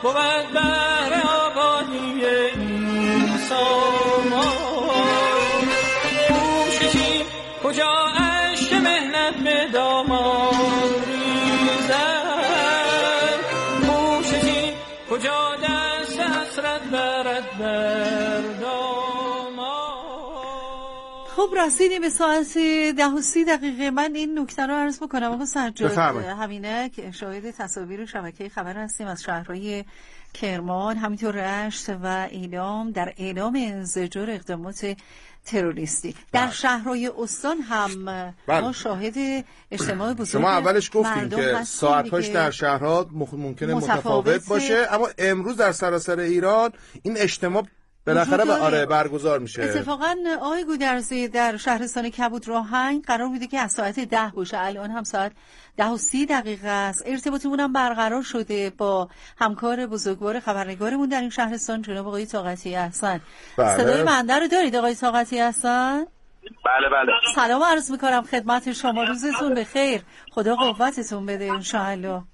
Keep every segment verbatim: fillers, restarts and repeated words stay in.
بود بر آبادی این سامان. کوششیم کجا اشک مهنت به دامان ریزد، کوششیم کجا دست حسرت برد بر دامان. خب رسیدیم به ساعت ده و سی دقیقه. من این نکته رو عرض بکنم آقا سجاد همینه که شاهد تصاویر شبکه خبر هستیم از شهرهای کرمان همینطور رشت و ایلام در اعلام انزجار اقدامات تروریستی. در شهرهای استان هم ما شاهد اجتماع بزرگ شما اولش گفتیم که ساعت‌هاش در شهرها ممکنه متفاوت باشه، اما امروز در سراسر ایران این اجتماع بالاخره به آره برگزار میشه. اتفاقا آقای گودرزی در شهرستان کبود راهنگ قرار بوده که از ساعت ده باشه، الان هم ساعت ده و سی دقیقه است. ارتباطمون هم برقرار شده با همکار بزرگوار خبرنگارمون در این شهرستان جناب آقای طاقتی احسن. بله. صدای بنده رو دارید آقای طاقتی احسن؟ بله بله. سلام عرض میکنم خدمت شما، روزتون بخیر، خدا قوتتون بده انشاءالله.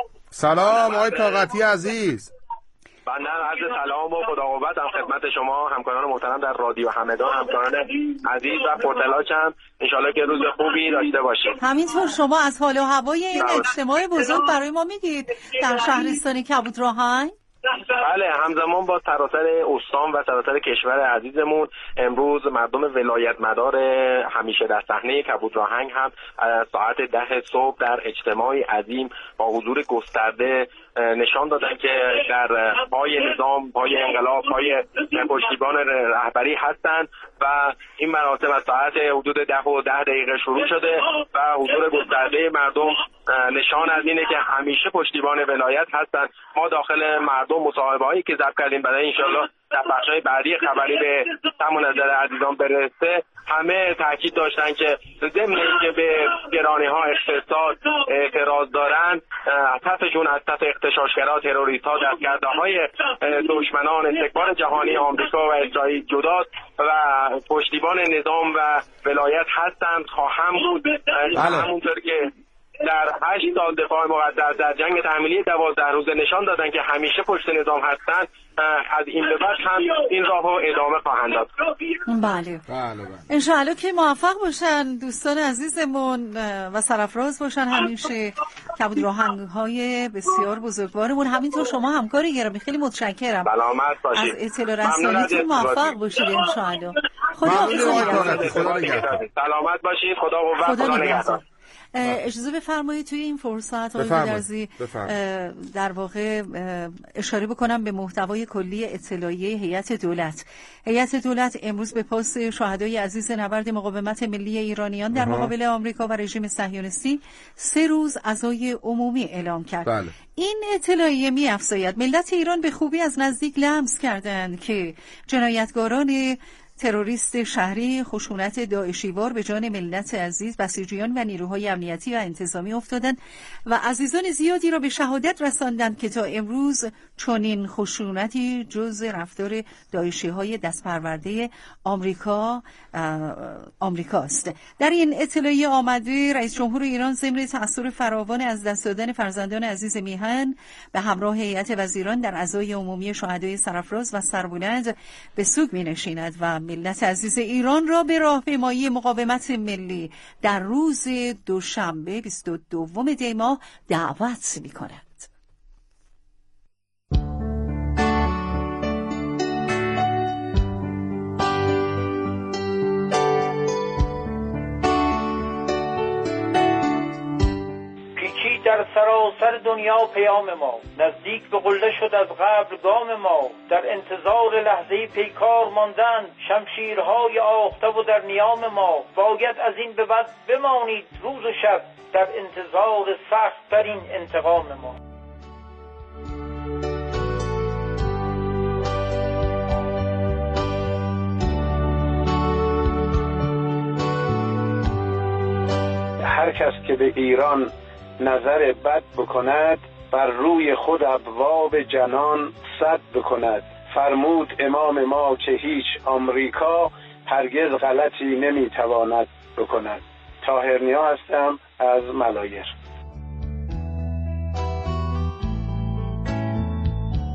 سلام آقای طاقتی عزیز. بنده عرض سلام و خدا قوت هم خدمت شما همکاران محترم در رادیو همدان، همکاران عزیز و پرتلاچم. انشالله که روز خوبی داشته باشید. همینطور شما از حال و هوای این اجتماع بزرگ برای ما میگید در شهرستان کبود راهنگ؟ بله، همزمان با سراسر استان و سراسر کشور عزیزمون امروز مردم ولایت مدار همیشه در صحنه کبود راهنگ هم ساعت ده صبح در اجتماعی عظیم با حضور گسترده نشان دادن که در پای نظام، پای انقلاب، پای پشتیبان رهبری هستند و این مراسم از ساعت حدود ده و ده دقیقه شروع شده و حضور گسترده مردم نشان از اینه که همیشه پشتیبان ولایت هستند. ما داخل مردم مصاحبه هایی که ضبط کردیم برای انشالله در بخش‌های بعدی خبری به تمام نظر عزیزان برسه، همه تاکید داشتن که ضمن اینکه به گرانی‌ها اقتصاد اعتراض دارن، تفشون از تف اغتشاشگرا تروریست‌ها دستگرده‌های دشمنان استکبار جهانی آمریکا و اسرائیل جداست و پشتیبان نظام و ولایت هستند، خواهم بود. همونطور که در هشت سال دفاع مقدس در جنگ تحمیلی دوازده روزه نشان دادن که همیشه پشت نظام هستند، از این به بعد هم این راهو ادامه خواهند داد. بله. بله بله. انشاءالله که موفق باشن دوستان عزیزمون و سرفراز باشن همیشه کبود راهنگ‌های بسیار بزرگوارمون. همینطور شما همکاری گرامی خیلی متشکرم. سلامت باشید. از اطلاع رسانیتون موفق باشید انشاءالله. خدا حافظ. سلامت باشید. خدا قوت، خدا نگهدار. اجازه بفرمایید توی این فرصت آقای گودرزی در واقع اشاره بکنم به محتوای کلی اطلاعیه هیئت دولت. هیئت دولت امروز به پاس شهدای عزیز نبرد مقاومت ملی ایرانیان در مقابل آمریکا و رژیم صهیونیستی سه روز عزای عمومی اعلام کرد. بله. این اطلاعیه می‌افزاید ملت ایران به خوبی از نزدیک لمس کردند که جنایتکاران تروریست شهری خشونت داعشیوار به جان ملت عزیز، بسیجیان و نیروهای امنیتی و انتظامی افتادند و عزیزان زیادی را به شهادت رساندند که تا امروز چنین خشونتی جز رفتار داعشی‌های دستپرورده آمریکا آمریکاست. در این اطلاعیه آمده رئیس جمهور ایران ضمن تأثیر فراوان از دست دادن فرزندان عزیز میهن به همراه هیئت وزیران در عزای عمومی شهدای سرافراز و سربلند به سوگ می‌نشیند و ملت عزیز ایران را به راهپیمایی مقاومت ملی در روز دوشنبه بیست و دوم دی ماه دعوت می‌کند. در سراسر دنیا پیام ما نزدیک به قله شد از قبل گام ما، در انتظار لحظه پیکار ماندن شمشیرهای آخته و در نیام ما، باید از این به بعد بمانید روز و شب در انتظار سخت ترین انتقام ما. هر کس که به ایران نظر بد بکند بر روی خود ابواب جنان سد بکند. فرمود امام ما که هیچ آمریکا هرگز غلطی نمیتواند بکند. طاهرنیا هستم از ملایر.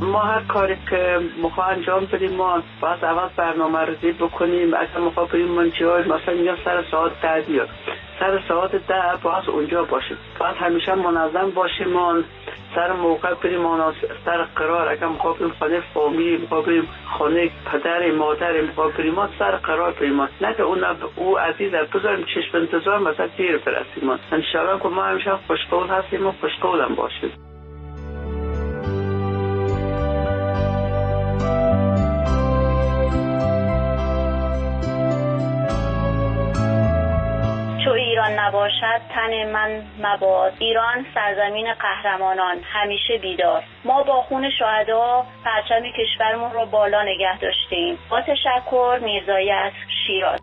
ما هر کاری که میخواه انجام بدیم ما باید اول برنامه ریزی بکنیم. اگر میخواه بریم من جای مثلا میگم سر ساعت ده بیاد، سر ساعت ده باید اونجا باشیم، باید همیشه منظم باشیم، ما سر موقع بریم، ما سر قرار اگر میخواه بریم خانه فامیلی، میخواه بریم خانه پدر مادر، میخواه بریم ما سر قرار بریم، نه که اون او عزیز بذاریم چشم انتظار مثلا دیر برسیم. ما انشاءالله که ما همیشه خوشقول هستیم و خوشقول هم باشیم. ایران نباشد تن من مباد، ایران سرزمین قهرمانان همیشه بیدار. ما با خون شهدا پرچم کشورمون رو بالا نگه داشتیم. با تشکر، میرزایی از شیراز.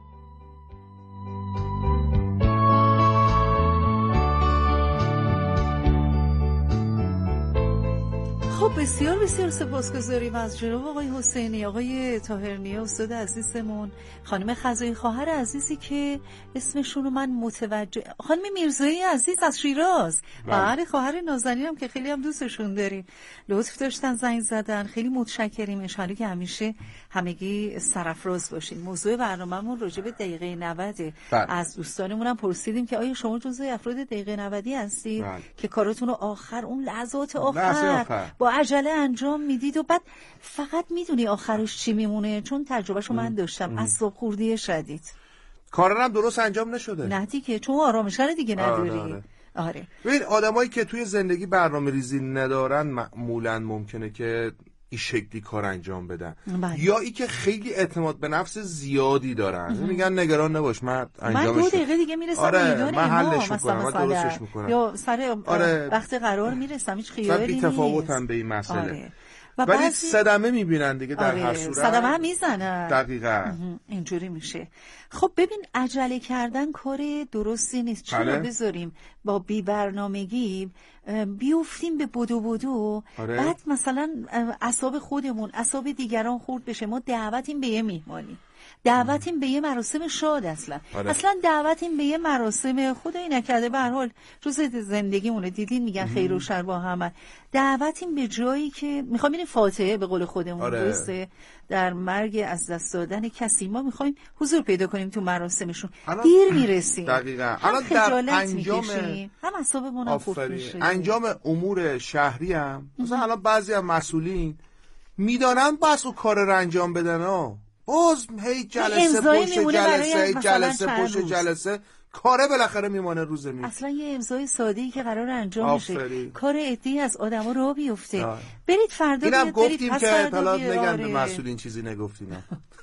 خب بسیار بسیار سپاسگزاریم از جناب آقای حسینی، آقای طاهرنیا استاد عزیزمون، خانم خزایی خواهر عزیزی که اسمشون رو من متوجه، خانم میرزایی عزیز از شیراز، بله خواهر نازنینم که خیلی هم دوستشون داریم، لطف داشتن زنگ زدن، خیلی متشکریم. ان شاءالله که همیشه همگی سرافراز باشین. موضوع برنامه‌مون راجع به دقیقه نود از دوستانمون هم پرسیدیم که آیا شما جزو افراد دقیقه نود هستید بله. که کاراتون رو آخر اون لحظات آخر, آخر. با عجله انجام میدید و بعد فقط میدونی آخرش چی میمونه؟ چون تجربهشو من داشتم، اعصاب خوردی شدید، کارا هم درست انجام نشده. نه دیگه، چون آرامشگر دیگه نداری. آره, آره. آره. ببین آدمایی که توی زندگی برنامه‌ریزی ندارن معمولاً ممکنه که این شکلی کار انجام بدن بله. یا ای که خیلی اعتماد به نفس زیادی دارن میگن نگران نباش من انجامش من دو دقیقه دیگه میرسم آره میدون من حلش میکنم، من درستش میکنم، یا سر آره. وقت قرار میرسم، هیچ خیالی نیست. بی‌تفاوتن به این مسئله آره. ولی بعضی... صدمه میبینن دیگه در آره. هر صورت صدمه هم میزنن دقیقا اینجوری میشه. خب ببین عجله کردن کار درستی نیست. چرا بذاریم با بی برنامگی بیوفتیم به بدو بدو آره. بعد مثلا اعصاب خودمون اعصاب دیگران خورد بشه. ما دعوتیم به یه میهمانی، دعوتیم به یه مراسم شاد، اصلا آره. اصلا دعوتیم به یه مراسم خدایی نکرده به هر حال جز زندگیمونه، دیدین میگن خیر و شر با هم، دعوتیم به جایی که میخوام این فاتحه به قول خودمون آره. درسته در مرگ از دست دادن کسی ما میخوایم حضور پیدا کنیم تو مراسمشون، دیر میرسیم دقیقاً. الان در انجام هم اعصابمون هم خورد میشه. انجام امور شهری هم مثلا الان بعضی از مسئولین میدانن بس او کار رو انجام بدن ها، باز هی جلسه پشت جلسه جلسه پشت جلسه کاره بالاخره میمانه روز می اصلا یه امضای ساده‌ای که قرار انجام بشه کار عده‌ای از آدما راه بیفته. برید فردا اینم گفتیم که حالا نگن به مسئولین چیزی نگفتیم.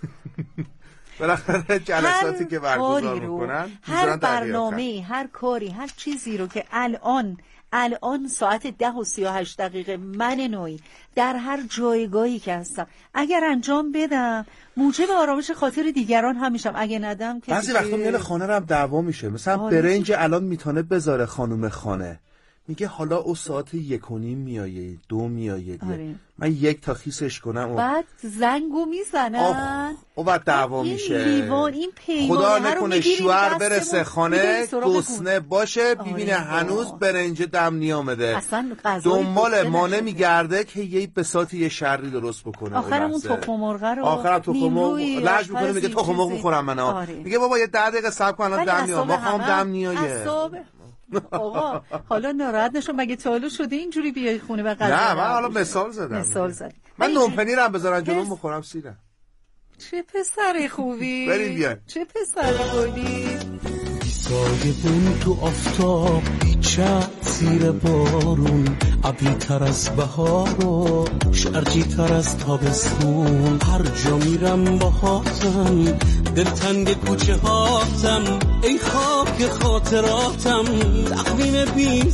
بالاخره جلساتی که برگزار میکنن هر برنامه هر کاری هر چیزی رو که الان الان ساعت ده و سی و هشت دقیقه من نوعی در هر جایگاهی که هستم اگر انجام بدم موجب آرامش خاطر دیگران هم میشم، اگه ندم که بعضی وقتا میاد خانه رو هم دعوا میشه. مثلا برنج الان میتونه بذاره خانم خانه، میگه حالا او ساعت یک و نیم میایه دو میایه آره. من یک تا خیسش کنم و بعد زنگو میزنن او بعد دعوا میشه. این لیوان این پیمانه خدا نکنه شوهر برسه خانه گسنه باشه ببینه آره هنوز برنج دم نیامده، دنبال مانع میگرده که یه بساطی یه شری درست بکنه. آخرمون تخم مرغ رو آخرم تخم مرغ لج میکنه میگه تخم مرغ میخورم من آره. میگه بابا یه ده دقیقه صبر کن الان دم میاد، ما خام دم نیایه. آقا حالا ناراحت نشو، مگه تا حالا شده اینجوری بیای خونه و غذا؟ نه من حالا مثال زدم. مثال زدم. من نونپنیرم بذارن جلوم بخورم سیرم. چه پسر خوبی. بریم بیاین. چه پسر خوبی. سایه بون تو آفتاب بیچه زیر بارون، ابری تر از بهار و شرجی تر از تابستون، هر جا میرم با هاتم دلتنگ کوچه هاتم، ای خاک خاطراتم تقویم بی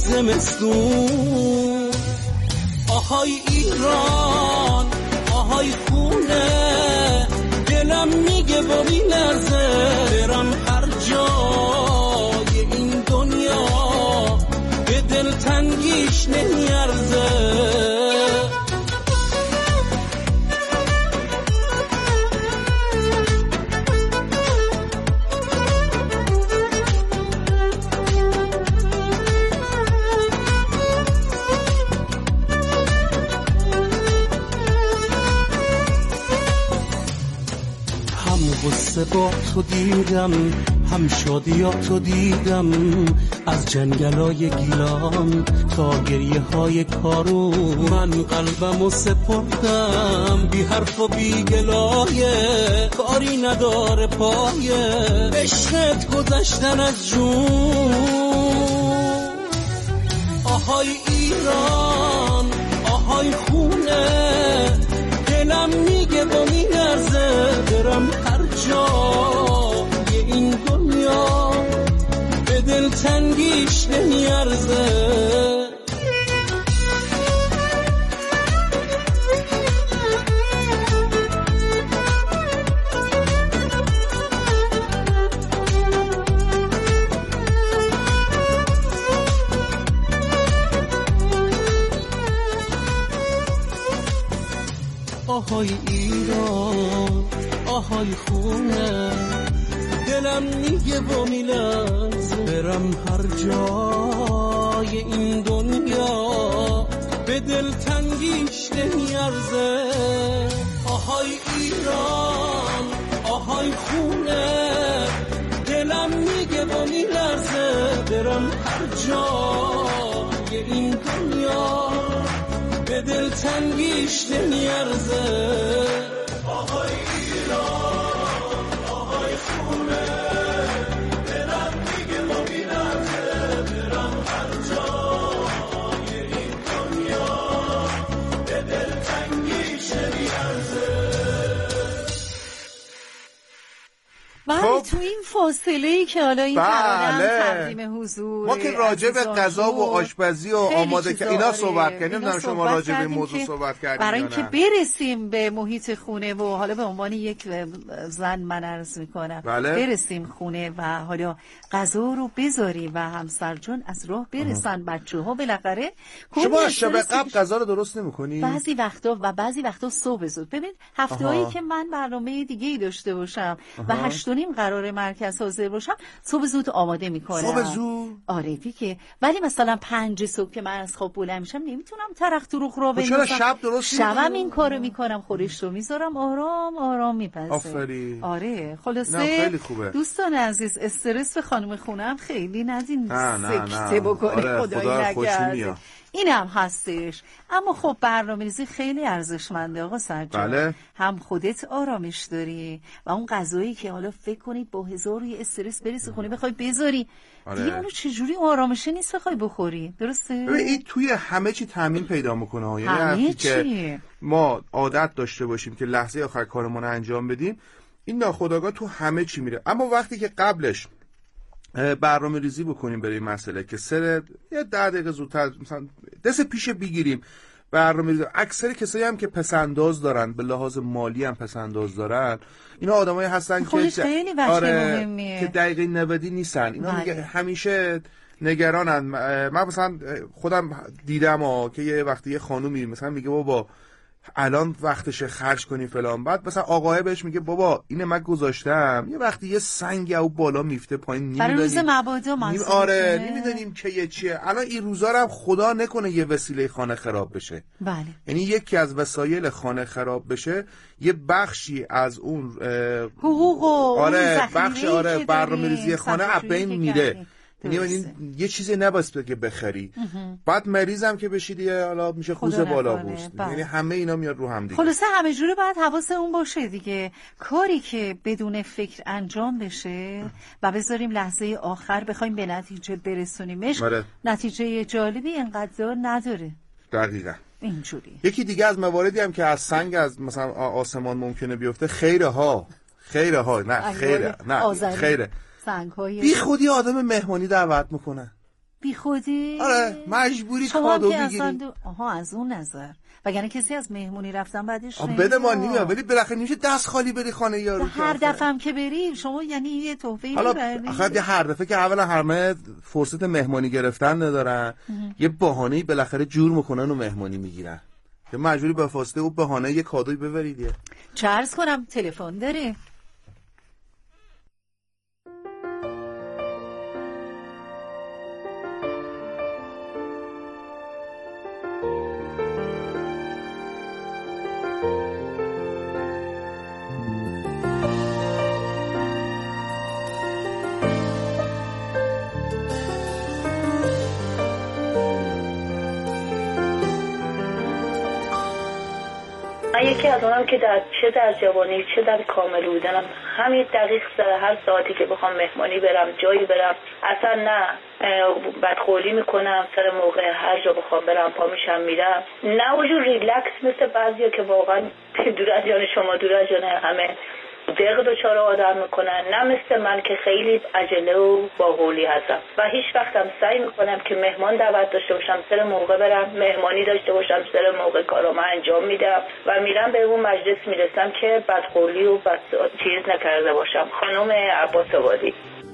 زمستون. آهای ایران آهای خونه، دلم میگه با میلرزه برم هر جای این دنیا، به دلتنگیش نمیارزه. لحظه با تو دیدم، هم شادیاتو دیدم، از جنگلای گیلان تا گریه های کارون. من قلبمو سپردم بی حرف و بی گلایه، کاری نداره پایه عشقت گذشتن از جون. آهای ایران، آهای خونه، دلم میگه با میلرزه برم هر جای این دنیا، به دل تنگیش نمیارزه. آهای ایران، آهای خونه، دلم میگه با میلرزه برم هر جای این دنیا، به دل تنگیش نمیارزه. آهای ایران، آهای خونه، دلم میگه با میلرزه برم هر جای این دنیا، به دل تنگیش نمیارزه. آهای ایران، آهای خونه، دلم میگه با میلرزه برم هر جای این دنیا، به دل تنگیش نمیارزه. بله تو این فاصله‌ای که حالا این ترانه تقدیم حضور ما که راجع به غذا و آشپزی و آماده که اینا صحبت کردیم، نمیدونم شما راجع به این موضوع صحبت کردید برای اینکه برسیم به محیط خونه و حالا به عنوان یک زن من عرض میکنم بله. برسیم خونه و حالا غذا رو بذاری و همسر جون از راه برسن بچه‌ها بالاخره. شما شب قبل غذا رو درست نمی‌کنی؟ بعضی وقتا و بعضی وقتا صبح زود. ببین هفته‌هایی که من برنامه دیگه‌ای داشته باشم و هشت و نیم قرار مرکز حاضر باشم، صبح زود آماده میکنم. صبح زود؟ آره دیگه. ولی مثلا پنج صبح که من از خواب بلند میشم نمیتونم ترخت رو رو بندازم. چرا شب درست شبم این کارو میکنم، خورش رو میذارم آرام آرام میپزه. آفرین. آره خلاصه دوستان عزیز، استرس به خانم خونم خیلی ندین سکته بکنه. آره، خدای نکرده. این هم هستش. اما خب برنامه‌ریزی خیلی ارزشمنده آقا سجاد. بله. هم خودت آرامش داری و اون غذایی که حالا فکر کنید با هزار یه استرس برسی خونه بخوای بذاری، آره. دیگه اونو چجوری آرامشه نیست بخوای بخوری. درسته؟ ببین این توی همه چی تامین پیدا میکنه. یعنی که ما عادت داشته باشیم که لحظه آخر کارمون رو انجام بدیم، این ناخودآگاه تو همه چی میره. اما وقتی که قبلش برنامه ریزی بکنیم برای این مسئله که سر یه ده دقیقه زودتر مثلا دست پیش بگیریم برنامه ریزی. اکثر کسایی هم که پسنداز دارن، به لحاظ مالی هم پسنداز دارن، اینا آدمایی هستن که خیلی وقت آره مهمیه. که دقیقه نودی نیستن. اینا میگه همیشه نگرانن. من مثلا خودم دیدم ها که یه وقتی یه خانومی مثلا میگه بابا الان وقتشه خرج کنی فلان، بعد مثلا آقاه بهش میگه بابا اینه من گذاشتم، یه وقتی یه سنگ او بالا میفته پایین نمیدونیم برای روز مبادا نیم آره نمیدونیم که یه چیه. الان این روزا هم خدا نکنه یه وسیله خانه خراب بشه. بله. یعنی یکی از وسایل خانه خراب بشه، یه بخشی از اون حقوق و آره بخش آره برنامه‌ریزی خانه از بین میره. یعنی یه چیزی نباید که بخری. بعد مریضم که بشید یه حالا میشه خوزه بالا بوست. یعنی همه اینا میاد رو هم دیگه. خلاصه همه جوره باید حواسمون باشه دیگه. کاری که بدون فکر انجام بشه و بذاریم لحظه آخر بخوایم به نتیجه برسونیمش، مره. نتیجه جالبی اینقدر نداره. دقیقاً. اینجوری. یکی دیگه از مواردی هم که از سنگ از مثلا آسمان ممکنه بیفته، خیره ها. خیره ها نه خیره نه خیره. بی خودی آدم مهمانی دعوت میکنه. بی خودی؟ آره مجبوری کادو بگیری. دو... آها از اون نظر. وگرنه کسی از مهمونی رفتن بعدش بده ما نمیاد، ولی بالاخره نمیشه دست خالی بری خانه یارو. هر دفعه هم که بری شما یعنی یه تحفه‌ای میبری. حالا هر دفعه که اولا همه فرصت مهمانی گرفتن ندارن، یه بهانه‌ای بالاخره جور میکنن و مهمانی میگیرن. که مجبوری به واسطه اون بهانه یه کادوی ببرید. چه عرض کنم تلفن داره؟ من یکی از اونم که در چه در جوانی چه در کامل بودنم همین دقیق سر هر ساعتی که بخوام مهمانی برم جایی برم اصلا نه بدقولی میکنم، سر موقع هر جا بخوام برم پا میشم میرم، نه وجود ریلکس مثل بعضیا که واقعا دور از جان شما دور از جان همه دق دوچار آدم میکنن، نه مثل من که خیلی عجله و باحالی هستم و هیچ وقتم سعی میکنم که مهمان دعوت داشته باشم سر موقع برم، مهمانی داشته باشم سر موقع کارامو انجام میدم و میرم به اون مجلس میرسم که بدقولی و بد چیز نکرده باشم. خانم عباس آبادی.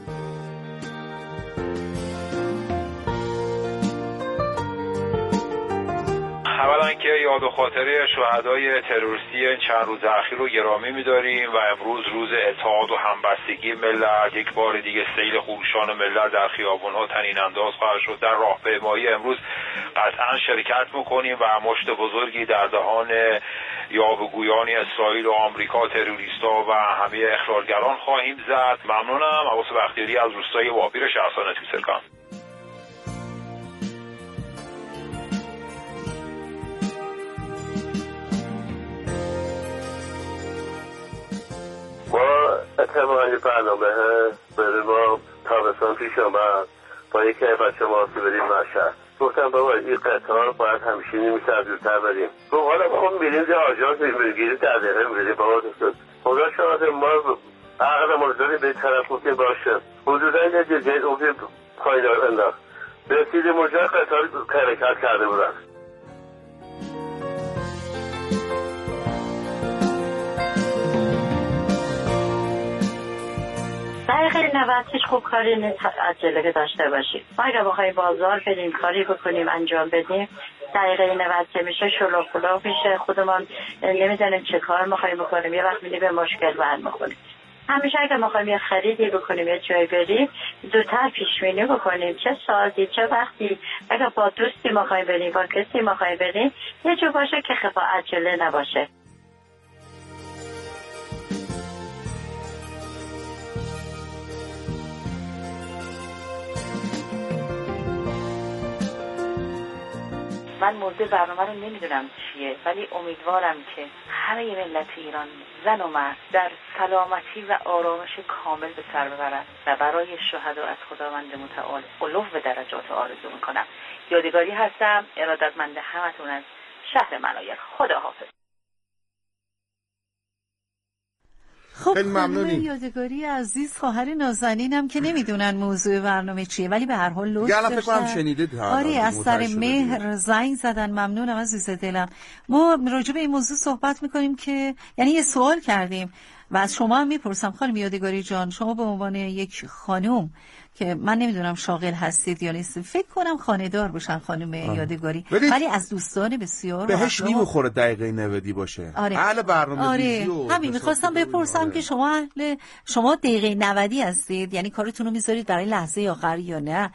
اولا که یاد و خاطره شهدای تروریستی چند روز اخیر رو گرامی می‌داریم و امروز روز اتحاد و همبستگی ملت، یک بار دیگه سیل خروشان ملت در خیابان‌ها طنین انداز خواهد شد. در راهپیمایی امروز قطعا شرکت می‌کنیم و مشت بزرگی در دهان یاوه‌گویان اسرائیل و آمریکا، تروریست‌ها و همه اخلالگران خواهیم زد. ممنونم. عباس بختیاری از روستای واپیر شهرستان توسرکان. ما اتفاقا یه برنامه برای ما تابستان پیش آمد با یکی از بچه ما که بریم مشهد. گفتم بابا این قطار باید همیشه نیم ساعت زودتر بریم. گفت حالا خب میریم یه آژانس میگیریم در دقیقه میریم. بابا خدا شاید ما عقل ما رو داریم به طرف گفتیم باشه. حدودا یه جزیره اون پایین انداخت. رسیدیم اونجا قطار حرکت کرده بودن. دقیقه نود هیچ خوب کاری عجله داشته باشیم. ما اگر بخوایم بازار بریم کاری بکنیم انجام بدیم دقیقه نود که میشه شلوغ پلوغ میشه، خودمان نمیدونیم چه کار میخوایم بکنیم، یه وقت میلی به مشکل بر میخوریم. همیشه اگر میخوایم یه خریدی بکنیم یه جای بریم زودتر پیش بینی بکنیم چه ساعتی چه وقتی. اگر با دوستی میخوایم بریم با کسی میخوایم بریم یه جو باشه که خفا عجله نباشه. من موضوع برنامه رو نمیدونم چیه ولی امیدوارم که همه ملت ایران زن و مرد در سلامتی و آرامش کامل به سر ببرند و برای شهدا از خداوند متعال علو درجات آرزو میکنم. یادگاری هستم. ارادتمند همتون از شهر منایر. خدا حافظ. خب خانم یادگاری عزیز خواهر نازنینم که نمیدونن موضوع برنامه چیه ولی به هر حال لطف داشتن. فکر کنم شنیدید. آره از سر مهر زنگ زدن. ممنونم عزیز دلم. ما راجع به این موضوع صحبت میکنیم که یعنی یه سوال کردیم و از شما هم میپرسم خانم یادگاری جان، شما به عنوان یک خانم که من نمیدونم شاغل هستید یا نیست، فکر کنم خانه‌دار باشن خانم آه. یادگاری، ولی از دوستان بسیار بهش نمیخوره دقیقه نودی باشه. آره. اهل برنامه آره. همین میخواستم بپرسم آره. که شما اهل شما دقیقه نودی هستید، یعنی کارتون رو میذارید برای لحظه آخر یا نه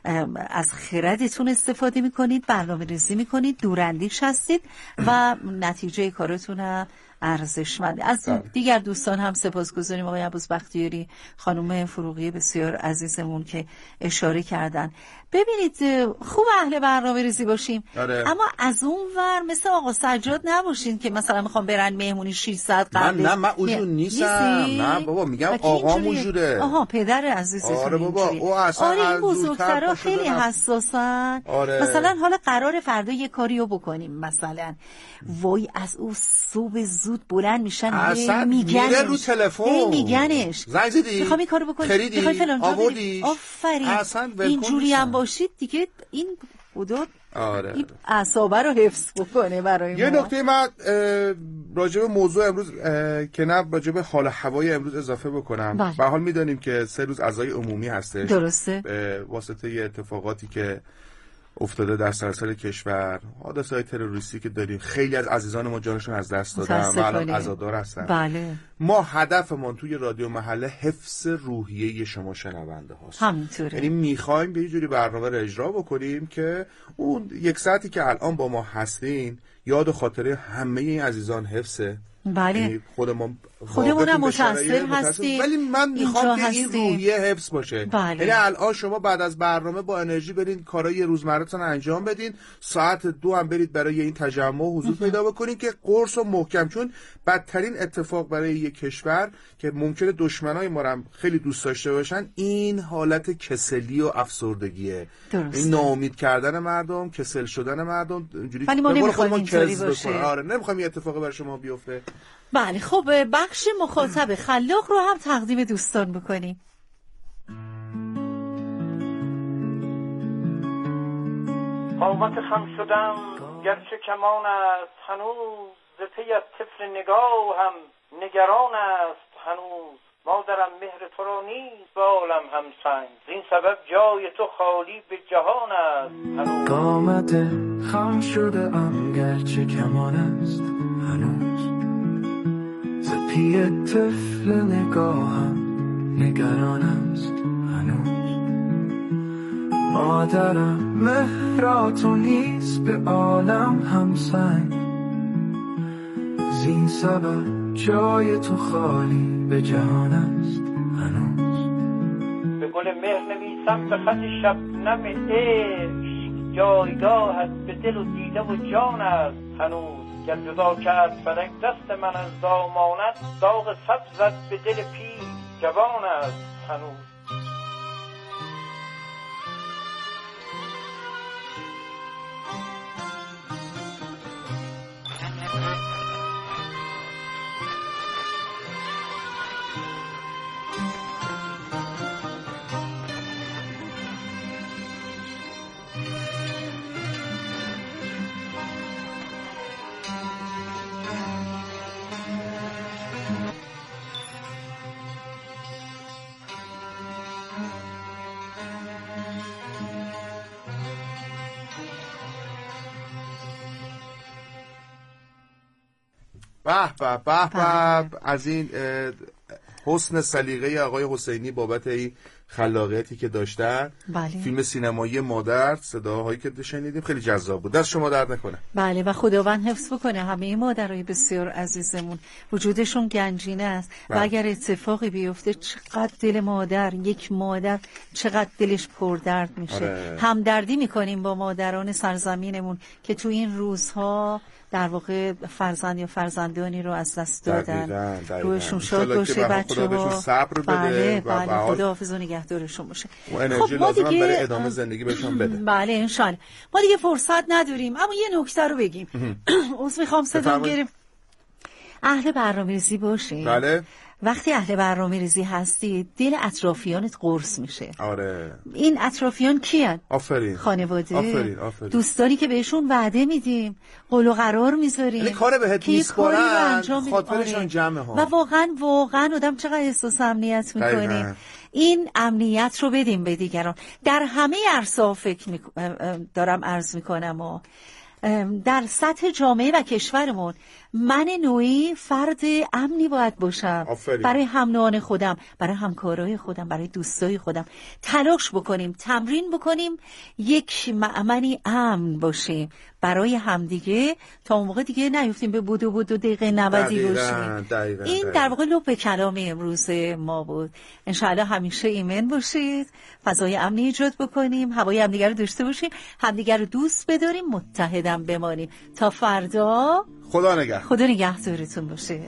از خردتون استفاده میکنید، برنامه ریزی میکنید، دوراندیش هستید و نتیجه کارتون هم ارزشمند. از دیگر دوستان هم سپاسگزاریم آقای عباس بختیاری، خانم فروغی بسیار عزیزمون که اشاره کردن. ببینید خوب اهل برنامه ریزی باشیم آره. اما از اون ور مثل آقا سجاد نباشین که مثلا میخوام برن مهمونی شش ساعت قبلش. من نه من اونجور نیستم. نه بابا میگم آقا اونجوره. آها پدر عزیزتون. آره بابا او اصلا آره این بزرگترها خیلی حساسن. آره. مثلا حالا قرار فردا یه کاریو بکنیم مثلا وای از او صبح زود بلند میشن میگنش رو تلفن میگنش زنگ زدی میخوام این کارو بکنی میخوای فلان جا بریم. آفرین اینجوری هم باشید دیگه این خدا آره. این اعصابه رو حفظ بکنه برای یه ما. یه نکته من راجع به موضوع امروز که نه راجع به حال هوای امروز اضافه بکنم. به حال میدونیم که سه روز عزای عمومی هستش. درسته. به واسطه ی اتفاقاتی که افتاده در سراسر کشور، حادثه‌های تروریستی که داریم، خیلی از عزیزان ما جانشون از دست دادن و الان عزادار هستن. بله. ما هدفمون توی رادیو محله حفظ روحیه شما شنونده هاست. همینطوره. یعنی میخوایم به یه جوری برنامه رو اجرا بکنیم که اون یک ساعتی که الان با ما هستین یاد و خاطره همه این عزیزان حفظه بله. خودمون خودمونم متأثر هستیم، ولی من میخوام که این روحیه حفظ باشه. بله. یعنی الان شما بعد از برنامه با انرژی برید کارهای روزمره‌تون انجام بدین، ساعت دو هم برید برای این تجمع حضور پیدا بکنین که قرص و محکم، چون بدترین اتفاق برای یک کشور که ممکنه دشمنای ما هم خیلی دوست داشته باشن این حالت کسلی و افسردگیه. درست. این ناامید کردن مردم، کسل شدن مردم، اینجوری ولی ما نمیخوایم اینطوری باشه. آره نمیخوایم این اتفاقی برای شما بیفته. بله خب بخش مخاطب خلاق رو هم تقدیم دوستان بکنیم. قامت خم شدم گرچه کمان است هنوز، ز پی از طفل نگاه هم نگران است هنوز. مادرم مهر تو را نیست با عالم همسنگ، زین سبب جای تو خالی به جهان است هنوز. قامت خم شده ام گرچه کمان است هنوز، ز پی طفل نگاهم نگران است هنوز. مادرم مهر تو نیست به عالم همسنگ، زین سبب جای تو خالی به جهان است هنوز. به گل مهر نویسم به خط شبنم عشق، جایگاهت به دل و دیده و جان است هنوز. گر جدا کرد فلک دست من از دامانت، داغ سبزت به دل پیر جوان است هنوز. به به به به از این حسن سلیقه آقای حسینی بابت این خلاقیتی که داشتن. بله. فیلم سینمایی مادر، صداهایی که شنیدیم خیلی جذاب بود. دست شما درد نکنه. بله و خداوند حفظ بکنه همه مادرای بسیار عزیزمون، وجودشون گنجینه است. بله. و اگر اتفاقی بیفته چقدر دل مادر، یک مادر چقدر دلش پردرد میشه. آره. همدردی میکنیم با مادران سرزمینمون که تو این روزها در واقع فرزند یا فرزندانی رو از دست دادن. روشون شاد باشه بچه‌ها. صبر بده. بله بله خدا حافظ و نگهدارشون باشه. و انرژی خب لازم دیگه... برای ادامه زندگی بهشون بده. بله انشالله. ما دیگه فرصت نداریم اما یه نکته رو بگیم. عذر میخوام صدام گرفت. اهل برنامه‌ریزی باشین. بله. وقتی اهل برنامه‌ریزی هستی دل اطرافیانت قرص میشه. آره. این اطرافیان کیان؟ آفرین. خانواده. آفرین آفرین. دوستانی که بهشون وعده میدیم، قول و قرار میذاریم. یعنی کار بهت میسپارن، خاطرشون آره. جمعه ها. و واقعا واقعا آدم چقدر احساس امنیت میکنه. این امنیت رو بدیم به دیگران. در همه عرصه‌ها فکر می... دارم عرض میکنم و در سطح جامعه و کشورمون من نوعی فرد امنی باید باشم. آفرین. برای هم نوعان خودم، برای همکارای خودم، برای دوستای خودم تلاش بکنیم، تمرین بکنیم یک مأمنی امن باشیم برای همدیگه تا اون موقع دیگه نیفتیم به بودو بودو دقیقه نودی باشیم. دقیقا. این در واقع لب کلام امروز ما بود. انشاءالله همیشه ایمن باشید، فضای امنی ایجاد بکنیم، هوای همدیگه رو داشته باشیم، همدیگه رو دوست بداریم، متحدم بمانیم. تا فردا خدا نگهدار. خدا نگهدارتون باشه.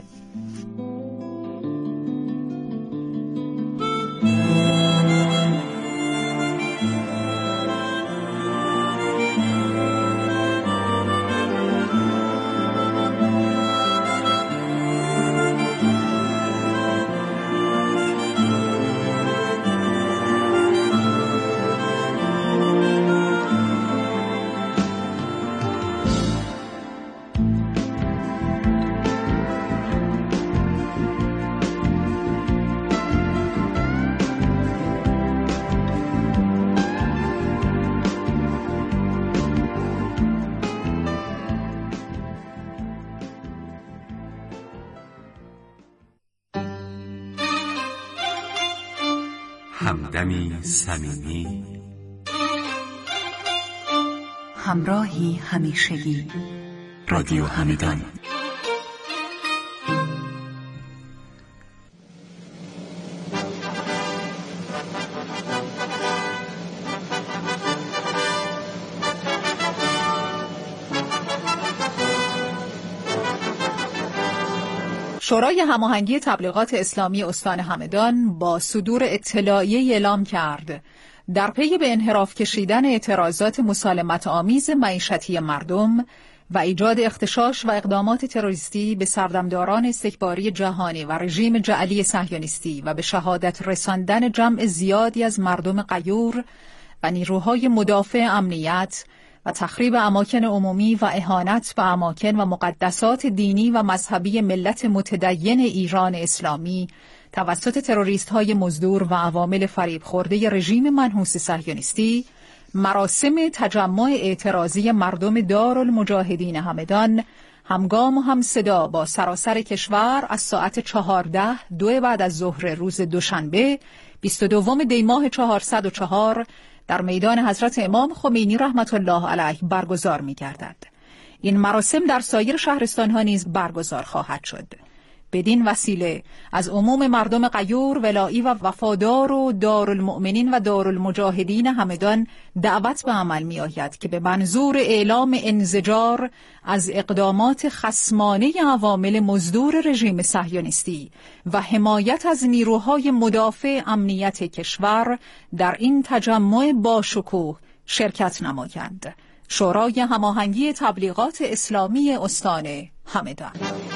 همدمی صمیمی، همراهی همیشگی. رادیو همدان. شورای هماهنگی تبلیغات اسلامی استان همدان با صدور اطلاعیه اعلام کرد در پی به انحراف کشیدن اعتراضات مسالمت آمیز معیشتی مردم و ایجاد اغتشاش و اقدامات تروریستی به سردمداران استکباری جهانی و رژیم جعلی صهیونیستی و به شهادت رساندن جمع زیادی از مردم غیور و نیروهای مدافع امنیت و تخریب اماکن عمومی و اهانت به اماکن و مقدسات دینی و مذهبی ملت متدین ایران اسلامی توسط تروریست‌های مزدور و عوامل فریب خورده رژیم منحوس صهیونیستی، مراسم تجمع اعتراضی مردم دارالمجاهدین همدان همگام و هم صدا با سراسر کشور از ساعت چهارده دو بعد از ظهر روز دوشنبه بیست و دوم دی ماه چهارصد و چهار در میدان حضرت امام خمینی رحمت الله علیه برگزار می‌گردد. این مراسم در سایر شهرستان‌ها نیز برگزار خواهد شد. بدین وسیله از عموم مردم غیور، ولایی و وفادار و دارالمؤمنین و دارالمجاهدین همدان دعوت به عمل می آید که به منظور اعلام انزجار از اقدامات خصمانه عوامل مزدور رژیم صهیونیستی و حمایت از نیروهای مدافع امنیت کشور در این تجمع باشکوه شرکت نمایند. شورای هماهنگی تبلیغات اسلامی استان همدان.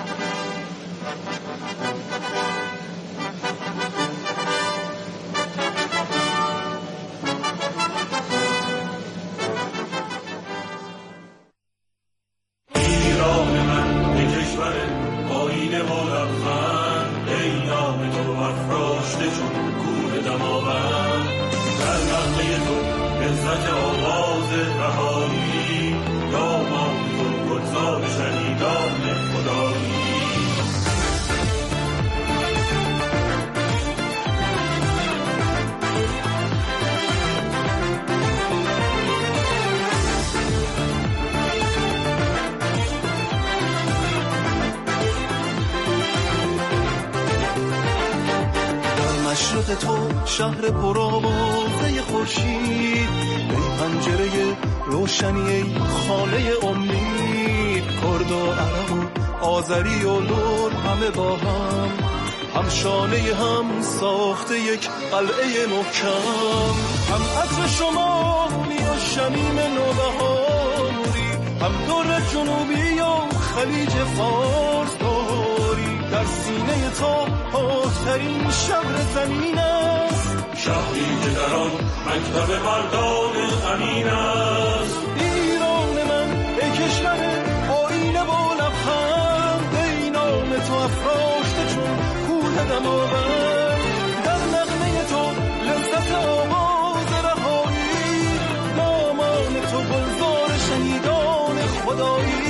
مشرق تو شهر پرآوازه خورشید، ای پنجره روشنی، ای خانه امید، کرد و عرب و آذری و لور همه با هم، هم شانه هم ساخته یک قلعه محکم، هم عطر شمالی و شمیم نوبهاری، هم دور جنوبی و خلیج فارس داری، در سینه تا پاکترین شهر زمین است، شهری که در آن مکتب مردان امین است. ایران من ای کشور آینه و لبخند، ای نام تو افراشته چون کوه دماوند، در نغمه تو لذت آواز رهایی، نامان تو گلزار شهیدان خدایی.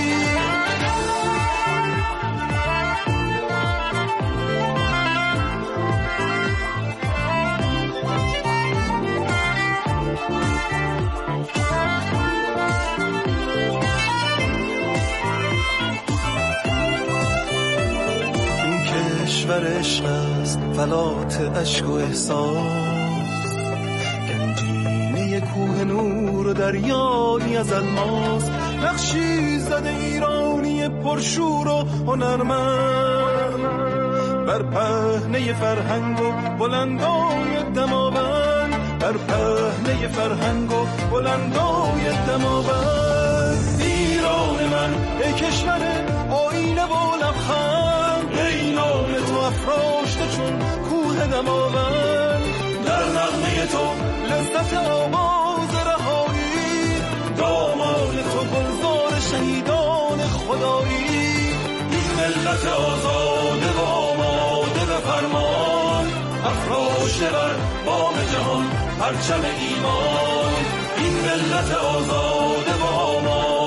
کشور عشق است فلات اشک و احساس، گنجینه کوه نور و دریایی از الماس، نقشی زده ایرانی پرشور و هنرمند، بر پهنه فرهنگ و بلندای دماوند، بر پهنه فرهنگ و بلندای دماوند. ایران من ای کشور آینه و لبخند، ای نام تو افراشته چون کوه دماوند، در نغمه تو لذت آواز رهایی، دامان تو گلزار شهیدان خدایی. این ملت آزاده و آماده به فرمان، افراشته بر بام جهان پرچم ایمان. این ملت آزاده